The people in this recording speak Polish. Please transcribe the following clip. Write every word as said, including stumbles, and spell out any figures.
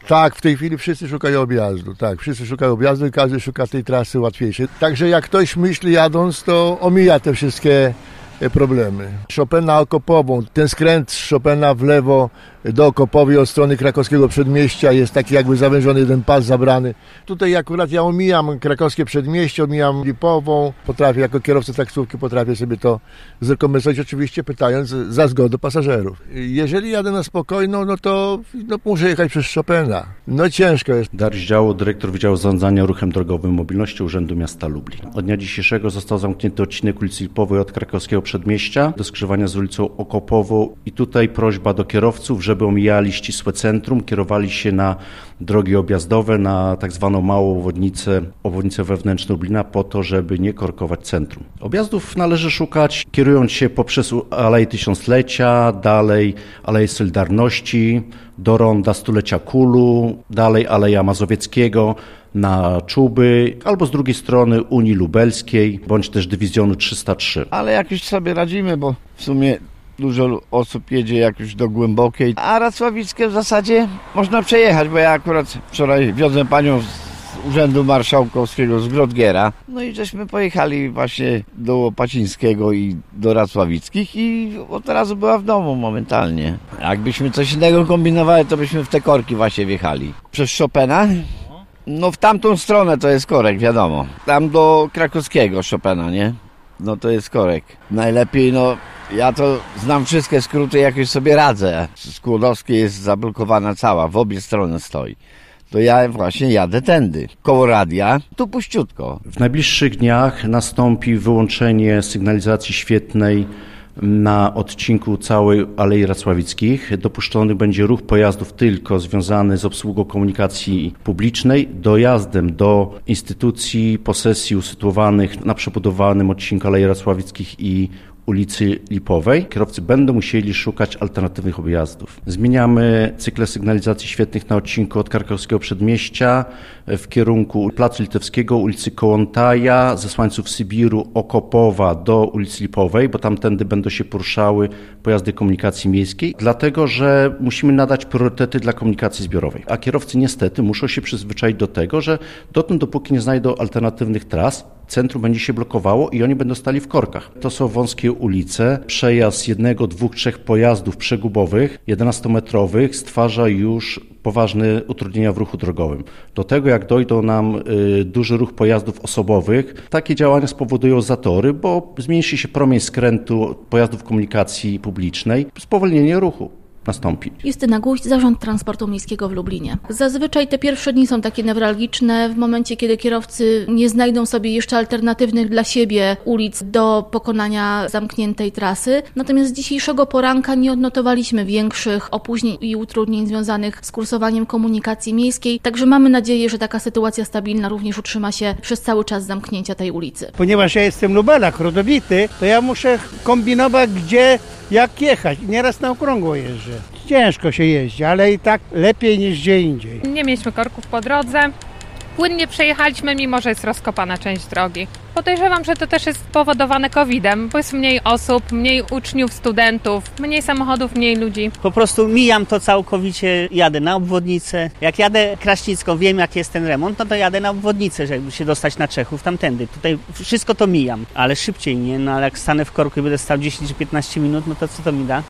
Tak, w tej chwili wszyscy szukają objazdu, tak, wszyscy szukają objazdu i każdy szuka tej trasy łatwiejszej. Także jak ktoś myśli jadąc, to omija te wszystkie problemy. Chopina Okopową, ten skręt z Chopina w lewo do Okopowi od strony krakowskiego przedmieścia jest taki jakby zawężony jeden pas zabrany. Tutaj akurat ja omijam krakowskie przedmieście, omijam Lipową, potrafię jako kierowca taksówki, potrafię sobie to zrekompensować, oczywiście pytając za zgodę pasażerów. Jeżeli jadę na spokojną, no to no, muszę jechać przez Chopina. No ciężko jest. Dariusz Działo, dyrektor Wydziału Zarządzania Ruchem Drogowym i Mobilności Urzędu Miasta Lublin. Od dnia dzisiejszego został zamknięty odcinek ulicy Lipowej od krakowskiego przedmieścia do skrzyżowania z ulicą Okopową i tutaj prośba do kierowców, żeby omijali ścisłe centrum, kierowali się na drogi objazdowe, na tak zwaną małą obwodnicę, obwodnicę wewnętrzną Lublina po to, żeby nie korkować centrum. Objazdów należy szukać kierując się poprzez Aleję Tysiąclecia, dalej Aleję Solidarności, do ronda Stulecia Kulu, dalej Aleja Mazowieckiego, na Czuby, albo z drugiej strony Unii Lubelskiej, bądź też Dywizjonu trzysta trzy. Ale jak już sobie radzimy, bo w sumie dużo osób jedzie jak już do Głębokiej, a Racławickie w zasadzie można przejechać, bo ja akurat wczoraj wiozłem panią z Urzędu Marszałkowskiego z Grodgiera, no i żeśmy pojechali właśnie do Łopacińskiego i do Racławickich i od razu była w domu momentalnie. Jakbyśmy coś innego kombinowali, to byśmy w te korki właśnie wjechali. Przez Chopina? No w tamtą stronę to jest korek, wiadomo. Tam do krakowskiego Chopina, nie? No to jest korek. Najlepiej, no ja to znam wszystkie skróty, jak już sobie radzę. Skłodowskiej jest zablokowana cała, w obie strony stoi. To ja właśnie jadę tędy. Koło radia, tu puściutko. W najbliższych dniach nastąpi wyłączenie sygnalizacji świetnej na odcinku całej Alei Racławickich. Dopuszczony będzie ruch pojazdów tylko związany z obsługą komunikacji publicznej, dojazdem do instytucji, posesji usytuowanych na przebudowanym odcinku Alei Racławickich i ulicy Lipowej. Kierowcy będą musieli szukać alternatywnych objazdów. Zmieniamy cykle sygnalizacji świetnych na odcinku od krakowskiego przedmieścia w kierunku Placu Litewskiego, ulicy Kołątaja, Zesłańców Sybiru, Okopowa do ulicy Lipowej, bo tamtędy będą się poruszały pojazdy komunikacji miejskiej, dlatego że musimy nadać priorytety dla komunikacji zbiorowej. A kierowcy niestety muszą się przyzwyczaić do tego, że dotąd, dopóki nie znajdą alternatywnych tras, centrum będzie się blokowało i oni będą stali w korkach. To są wąskie ulice. Przejazd jednego, dwóch, trzech pojazdów przegubowych, jedenastometrowych stwarza już poważne utrudnienia w ruchu drogowym. Do tego jak dojdą nam y, duży ruch pojazdów osobowych, takie działania spowodują zatory, bo zmniejszy się promień skrętu pojazdów komunikacji publicznej, spowolnienie ruchu nastąpi. Justyna Guść, Zarząd Transportu Miejskiego w Lublinie. Zazwyczaj te pierwsze dni są takie newralgiczne w momencie, kiedy kierowcy nie znajdą sobie jeszcze alternatywnych dla siebie ulic do pokonania zamkniętej trasy. Natomiast z dzisiejszego poranka nie odnotowaliśmy większych opóźnień i utrudnień związanych z kursowaniem komunikacji miejskiej. Także mamy nadzieję, że taka sytuacja stabilna również utrzyma się przez cały czas zamknięcia tej ulicy. Ponieważ ja jestem lubelak, rodowity, to ja muszę kombinować, gdzie jak jechać. Nieraz na okrągło jeżdżę. Ciężko się jeździ, ale i tak lepiej niż gdzie indziej. Nie mieliśmy korków po drodze. Płynnie przejechaliśmy, mimo że jest rozkopana część drogi. Podejrzewam, że to też jest spowodowane kowidem, bo jest mniej osób, mniej uczniów, studentów, mniej samochodów, mniej ludzi. Po prostu mijam to całkowicie, jadę na obwodnicę. Jak jadę Kraśnicką, wiem jak jest ten remont, no to jadę na obwodnicę, żeby się dostać na Czechów, tamtędy. Tutaj wszystko to mijam, ale szybciej nie, no ale jak stanę w korku i będę stał dziesięć czy piętnaście minut, no to co to mi da?